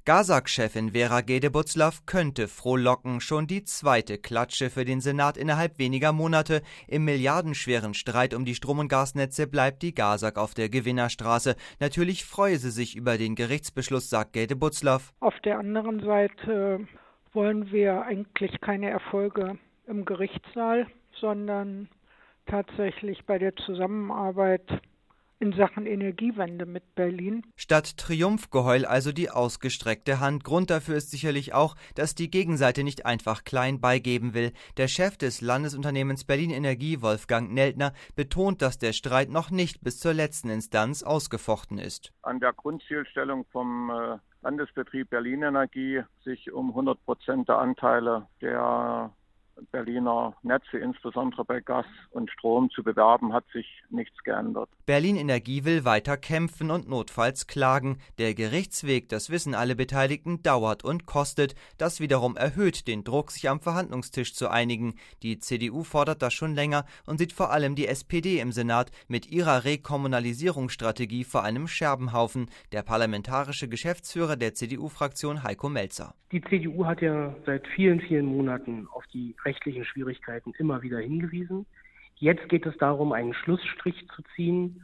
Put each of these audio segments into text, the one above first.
GASAG-Chefin Vera Gede-Butzlaff könnte frohlocken. Schon die zweite Klatsche für den Senat innerhalb weniger Monate. Im milliardenschweren Streit um die Strom- und Gasnetze bleibt die GASAG auf der Gewinnerstraße. Natürlich freue sie sich über den Gerichtsbeschluss, sagt Gede-Butzlaff. Auf der anderen Seite wollen wir eigentlich keine Erfolge im Gerichtssaal, sondern tatsächlich bei der Zusammenarbeit in Sachen Energiewende mit Berlin. Statt Triumphgeheul also die ausgestreckte Hand. Grund dafür ist sicherlich auch, dass die Gegenseite nicht einfach klein beigeben will. Der Chef des Landesunternehmens Berlin Energie, Wolfgang Neltner, betont, dass der Streit noch nicht bis zur letzten Instanz ausgefochten ist. An der Grundzielstellung vom Landesbetrieb Berlin Energie, sich um 100% der Anteile der Berliner Netze, insbesondere bei Gas und Strom, zu bewerben, hat sich nichts geändert. Berlin Energie will weiter kämpfen und notfalls klagen. Der Gerichtsweg, das wissen alle Beteiligten, dauert und kostet. Das wiederum erhöht den Druck, sich am Verhandlungstisch zu einigen. Die CDU fordert das schon länger und sieht vor allem die SPD im Senat mit ihrer Rekommunalisierungsstrategie vor einem Scherbenhaufen. Der parlamentarische Geschäftsführer der CDU-Fraktion Heiko Melzer. Die CDU hat ja seit vielen, vielen Monaten auf die rechtlichen Schwierigkeiten immer wieder hingewiesen. Jetzt geht es darum, einen Schlussstrich zu ziehen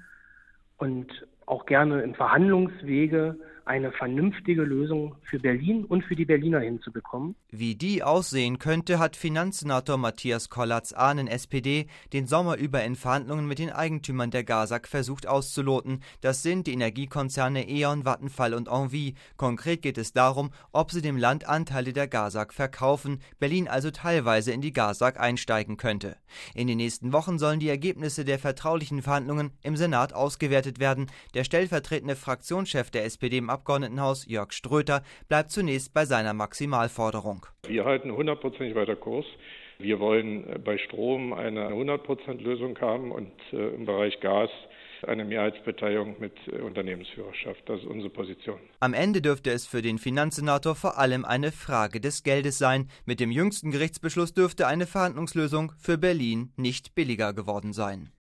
und auch gerne im Verhandlungswege eine vernünftige Lösung für Berlin und für die Berliner hinzubekommen. Wie die aussehen könnte, hat Finanzsenator Matthias Kollatz-Ahnen, SPD, den Sommer über in Verhandlungen mit den Eigentümern der GASAG versucht auszuloten. Das sind die Energiekonzerne E.ON, Vattenfall und Engie. Konkret geht es darum, ob sie dem Land Anteile der GASAG verkaufen, Berlin also teilweise in die GASAG einsteigen könnte. In den nächsten Wochen sollen die Ergebnisse der vertraulichen Verhandlungen im Senat ausgewertet werden. Der stellvertretende Fraktionschef der SPD im Abgeordnetenhaus, Jörg Ströter, bleibt zunächst bei seiner Maximalforderung. Wir halten 100% weiter Kurs. Wir wollen bei Strom eine 100% Lösung haben und im Bereich Gas eine Mehrheitsbeteiligung mit Unternehmensführerschaft. Das ist unsere Position. Am Ende dürfte es für den Finanzsenator vor allem eine Frage des Geldes sein. Mit dem jüngsten Gerichtsbeschluss dürfte eine Verhandlungslösung für Berlin nicht billiger geworden sein.